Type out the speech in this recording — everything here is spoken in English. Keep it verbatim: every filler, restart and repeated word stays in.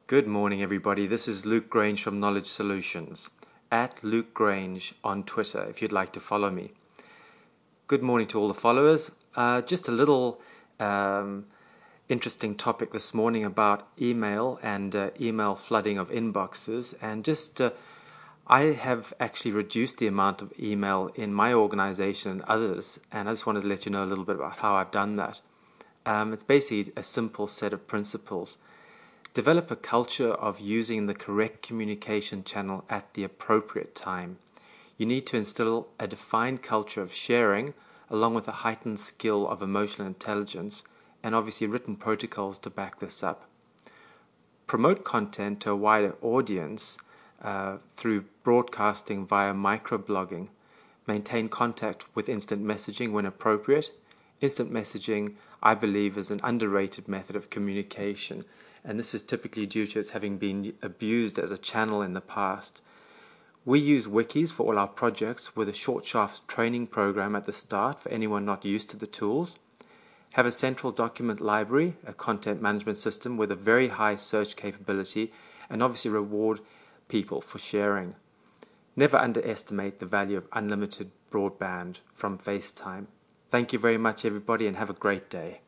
Good morning, everybody. This is Luke Grange from Knowledge Solutions, at Luke Grange on Twitter, if you'd like to follow me. Good morning to all the followers. Uh, just a little um, interesting topic this morning about email and uh, email flooding of inboxes. And just, uh, I have actually reduced the amount of email in my organization and others, and I just wanted to let you know a little bit about how I've done that. Um, it's basically a simple set of principles. Develop a culture of using the correct communication channel at the appropriate time. You need to instill a defined culture of sharing, along with a heightened skill of emotional intelligence, and obviously written protocols to back this up. Promote content to a wider audience uh, through broadcasting via microblogging. Maintain contact with instant messaging when appropriate. Instant messaging, I believe, is an underrated method of communication, and this is typically due to its having been abused as a channel in the past. We use wikis for all our projects with a short shafts training program at the start for anyone not used to the tools. Have a central document library, a content management system with a very high search capability, and obviously reward people for sharing. Never underestimate the value of unlimited broadband from FaceTime. Thank you very much, everybody, and have a great day.